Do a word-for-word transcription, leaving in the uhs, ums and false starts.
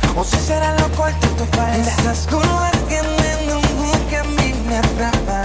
o si será lo corto tu falda. Esas curvas tienen un hook que a mí me atrapa.